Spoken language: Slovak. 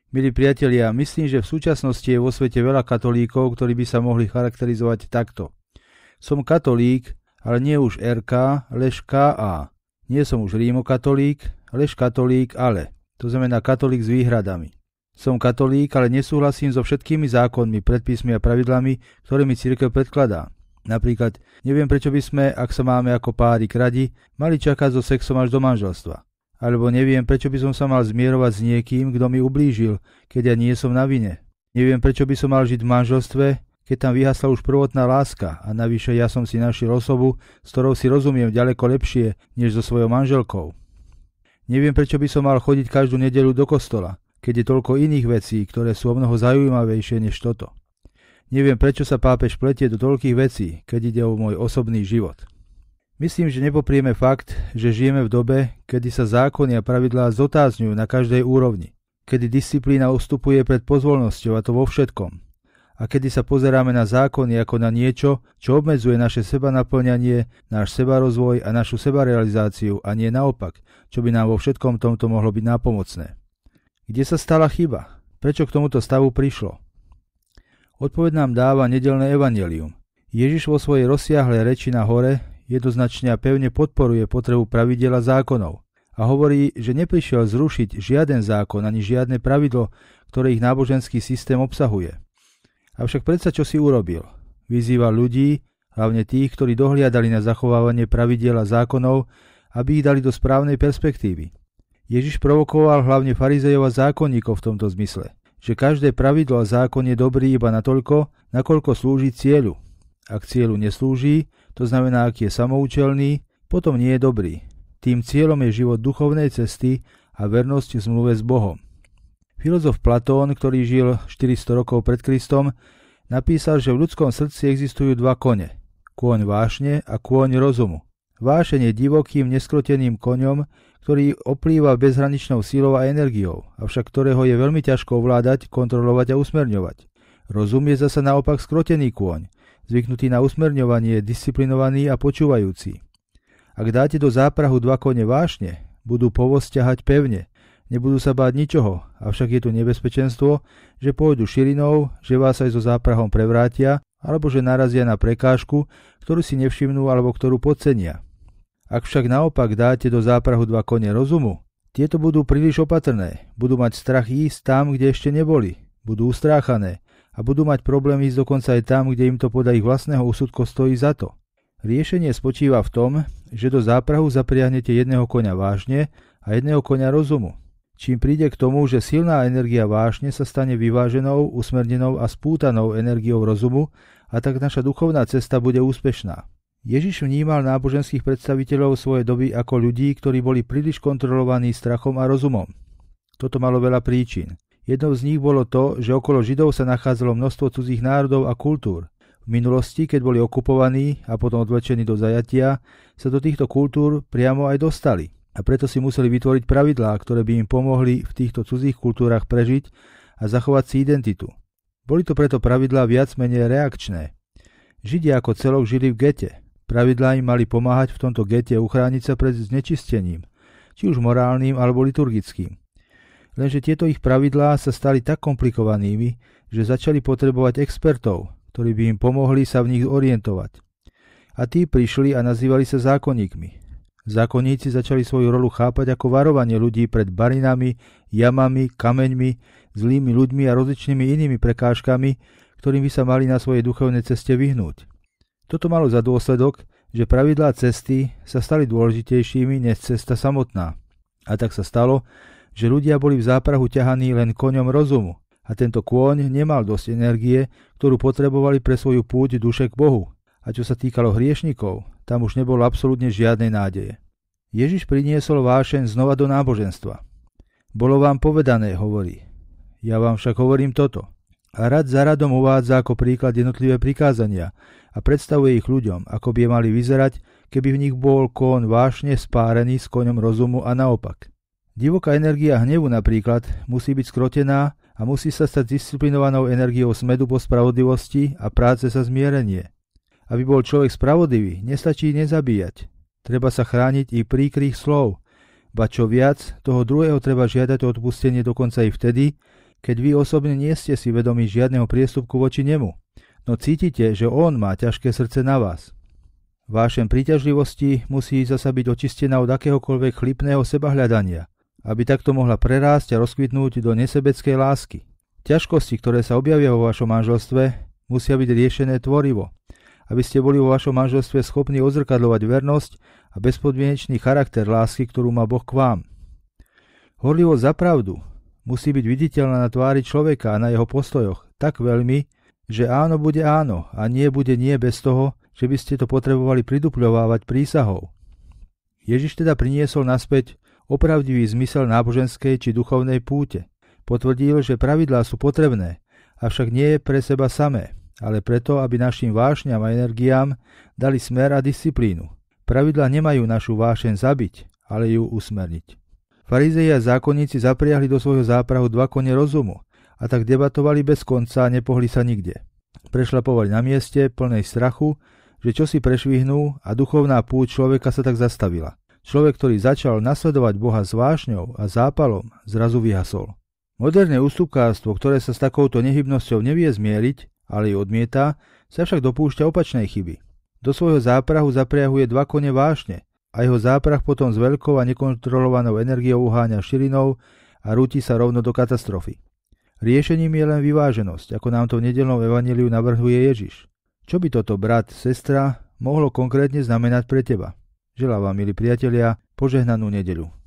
Milí priatelia, myslím, že v súčasnosti je vo svete veľa katolíkov, ktorí by sa mohli charakterizovať takto. Som katolík, ale nie už RK, lež KA. Nie som už rímokatolík, lež katolík, ale. To znamená katolík s výhradami. Som katolík, ale nesúhlasím so všetkými zákonmi, predpismi a pravidlami, ktoré mi cirkev predkladá. Napríklad, neviem, prečo by sme, ak sa máme ako párik radi, mali čakať so sexom až do manželstva. Alebo neviem, prečo by som sa mal zmierovať s niekým, kto mi ublížil, keď ja nie som na vine. Neviem, prečo by som mal žiť v manželstve, keď tam vyhasla už prvotná láska a navyše ja som si našiel osobu, s ktorou si rozumiem ďaleko lepšie, než so svojou manželkou. Neviem, prečo by som mal chodiť každú nedeľu do kostola, keď je toľko iných vecí, ktoré sú omnoho zaujímavejšie než toto. Neviem, prečo sa pápež pletie do toľkých vecí, keď ide o môj osobný život. Myslím, že nepoprieme fakt, že žijeme v dobe, kedy sa zákony a pravidlá zotázňujú na každej úrovni, kedy disciplína ustupuje pred pozvolnosťou a to vo všetkom, a kedy sa pozeráme na zákony ako na niečo, čo obmedzuje naše sebanapĺňanie, náš sebarozvoj a našu sebarealizáciu a nie naopak, čo by nám vo všetkom tomto mohlo byť nápomocné. Kde sa stala chyba? Prečo k tomuto stavu prišlo? Odpoveď nám dáva nedeľné evanjelium. Ježiš vo svojej rozsiahlej reči na hore jednoznačne a pevne podporuje potrebu pravidiel a zákonov a hovorí, že neprišiel zrušiť žiaden zákon ani žiadne pravidlo, ktoré ich náboženský systém obsahuje. Avšak predsa čo si urobil? Vyzýva ľudí, hlavne tých, ktorí dohliadali na zachovávanie pravidiel a zákonov, aby ich dali do správnej perspektívy. Ježiš provokoval hlavne farizejov a zákonníkov v tomto zmysle, že každé pravidlo a zákon je dobrý iba natoľko, nakoľko slúži cieľu. Ak cieľu neslúži, to znamená, ak je samoučelný, potom nie je dobrý. Tým cieľom je život duchovnej cesty a vernosť v zmluve s Bohom. Filozof Platón, ktorý žil 400 rokov pred Kristom, napísal, že v ľudskom srdci existujú dva kone. Kôň vášne a kôň rozumu. Vášeň je divokým, neskroteným koňom, ktorý oplýva bezhraničnou silou a energiou, avšak ktorého je veľmi ťažko ovládať, kontrolovať a usmerňovať. Rozum je zasa naopak skrotený kôň, zvyknutý na usmerňovanie, disciplinovaný a počúvajúci. Ak dáte do záprahu dva kone vášne, budú povosť ťahať pevne, nebudú sa báť ničoho, avšak je tu nebezpečenstvo, že pôjdu širinou, že vás aj so záprahom prevrátia, alebo že narazia na prekážku, ktorú si nevšimnú alebo ktorú podcenia. Ak však naopak dáte do záprahu dva kone rozumu, tieto budú príliš opatrné, budú mať strach ísť tam, kde ešte neboli, budú ustráchané, a budú mať problém ísť dokonca aj tam, kde im to podľa ich vlastného úsudku stojí za to. Riešenie spočíva v tom, že do záprahu zapriahnete jedného koňa vážne a jedného koňa rozumu. Čím príde k tomu, že silná energia vášne sa stane vyváženou, usmernenou a spútanou energiou rozumu a tak naša duchovná cesta bude úspešná. Ježiš vnímal náboženských predstaviteľov svojej doby ako ľudí, ktorí boli príliš kontrolovaní strachom a rozumom. Toto malo veľa príčin. Jednou z nich bolo to, že okolo Židov sa nachádzalo množstvo cudzích národov a kultúr. V minulosti, keď boli okupovaní a potom odvlečení do zajatia, sa do týchto kultúr priamo aj dostali. A preto si museli vytvoriť pravidlá, ktoré by im pomohli v týchto cudzích kultúrach prežiť a zachovať si identitu. Boli to preto pravidlá viac menej reakčné. Židia ako celok žili v gete. Pravidlá im mali pomáhať v tomto gete uchrániť sa pred znečistením, či už morálnym alebo liturgickým. Lenže tieto ich pravidlá sa stali tak komplikovanými, že začali potrebovať expertov, ktorí by im pomohli sa v nich orientovať. A tí prišli a nazývali sa zákonníkmi. Zákonníci začali svoju rolu chápať ako varovanie ľudí pred barinami, jamami, kameňmi, zlými ľuďmi a rozličnými inými prekážkami, ktorým by sa mali na svojej duchovnej ceste vyhnúť. Toto malo za dôsledok, že pravidlá cesty sa stali dôležitejšími než cesta samotná. A tak sa stalo, že ľudia boli v záprahu ťahaní len koňom rozumu a tento kôň nemal dosť energie, ktorú potrebovali pre svoju púť duše k Bohu. A čo sa týkalo hriešnikov, tam už nebolo absolútne žiadnej nádeje. Ježiš priniesol vášeň znova do náboženstva. Bolo vám povedané, hovorí. Ja vám však hovorím toto. A rad za radom uvádza ako príklad jednotlivé prikázania a predstavuje ich ľuďom, ako by mali vyzerať, keby v nich bol kón vášne spárený s koňom rozumu a naopak. Divoká energia hnevu napríklad musí byť skrotená a musí sa stať disciplinovanou energiou smedu po spravodlivosti a práce sa zmierenie. Aby bol človek spravodlivý, nestačí nezabíjať. Treba sa chrániť i príkrých slov, ba čo viac, toho druhého treba žiadať o odpustenie dokonca i vtedy, keď vy osobne nie ste si vedomí žiadneho priestupku voči nemu, no cítite, že on má ťažké srdce na vás. Vášem príťažlivosti musí zasa byť očistená od akéhokoľvek chlipného sebahľadania, aby takto mohla prerásť a rozkvitnúť do nesebeckej lásky. Ťažkosti, ktoré sa objavia vo vašom manželstve, musia byť riešené tvorivo, aby ste boli vo vašom manželstve schopní odzrkadľovať vernosť a bezpodmienečný charakter lásky, ktorú má Boh k vám. Horlivosť za pravdu musí byť viditeľná na tvári človeka a na jeho postojoch tak veľmi, že áno bude áno a nie bude nie bez toho, že by ste to potrebovali pridupľovávať prísahou. Ježiš teda priniesol naspäť opravdivý zmysel náboženskej či duchovnej púte. Potvrdil, že pravidlá sú potrebné, avšak nie pre seba samé, ale preto, aby našim vášňam a energiám dali smer a disciplínu. Pravidlá nemajú našu vášeň zabiť, ale ju usmerniť. Farizei a zákonníci zapriahli do svojho záprahu 2 kone rozumu a tak debatovali bez konca a nepohli sa nikde. Prešlapovali na mieste, plnej strachu, že čo si prešvihnú a duchovná púť človeka sa tak zastavila. Človek, ktorý začal nasledovať Boha s vášňou a zápalom, zrazu vyhasol. Moderné ústupkárstvo, ktoré sa s takouto nehybnosťou nevie zmieriť, ale ju odmieta, sa však dopúšťa opačnej chyby. Do svojho záprahu zapriahuje 2 kone vášne a jeho záprah potom s veľkou a nekontrolovanou energiou uháňa širinou a rúti sa rovno do katastrofy. Riešením je len vyváženosť, ako nám to v nedeľnom evanjeliu navrhuje Ježiš. Čo by toto, brat, sestra, mohlo konkrétne znamenať pre teba? Želám vám, milí priatelia, požehnanú nedeľu.